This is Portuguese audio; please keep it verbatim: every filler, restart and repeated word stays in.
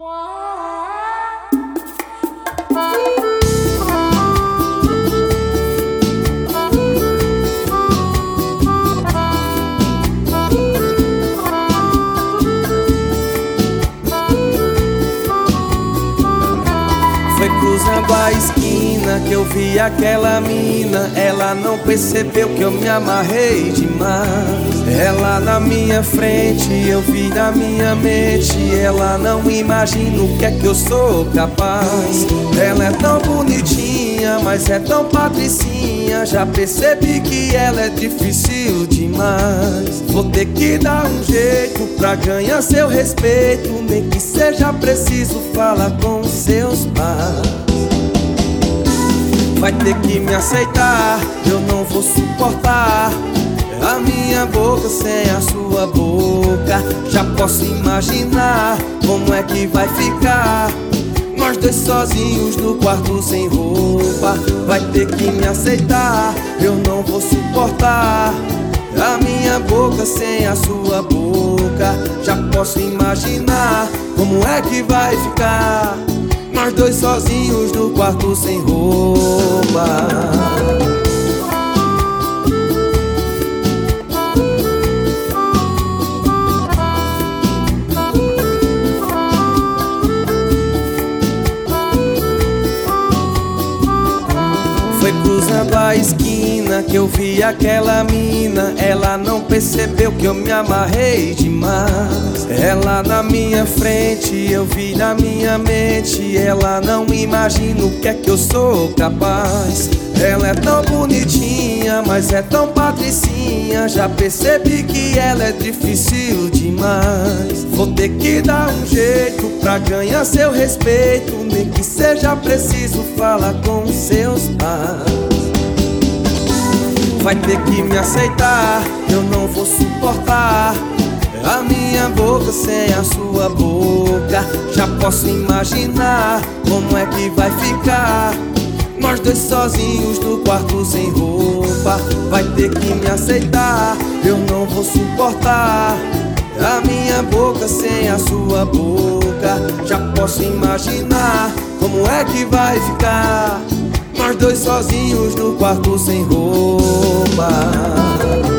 Foi cruzando a esquina que eu vi aquela mina. Ela não percebeu que eu me amarrei demais. Ela na minha frente, eu vi na minha mente. Ela não imagina o que é que eu sou capaz. Ela é tão bonitinha, mas é tão patricinha. Já percebi que ela é difícil demais. Vou ter que dar um jeito pra ganhar seu respeito, nem que seja preciso falar com seus pais. Vai ter que me aceitar, eu não vou suportar a minha boca sem a sua boca. Já posso imaginar como é que vai ficar nós dois sozinhos no quarto sem roupa. Vai ter que me aceitar, eu não vou suportar a minha boca sem a sua boca. Já posso imaginar como é que vai ficar nós dois sozinhos no quarto sem roupa. Foi cruzando a esquina que eu vi aquela mina. Ela não percebeu que eu me amarrei demais. Ela na minha frente, eu vi na minha mente. Ela não imagina o que é que eu sou capaz. Ela é tão bonitinha, mas é tão patricinha. Já percebi que ela é difícil demais. Vou ter que dar um jeito pra ganhar seu respeito, nem que seja preciso falar com seus pais. Vai ter que me aceitar, eu não vou suportar a minha boca sem a sua boca. Já posso imaginar como é que vai ficar nós dois sozinhos no quarto sem roupa. Vai ter que me aceitar, eu não vou suportar a minha boca sem a sua boca. Já posso imaginar como é que vai ficar nós dois sozinhos no quarto sem roupa.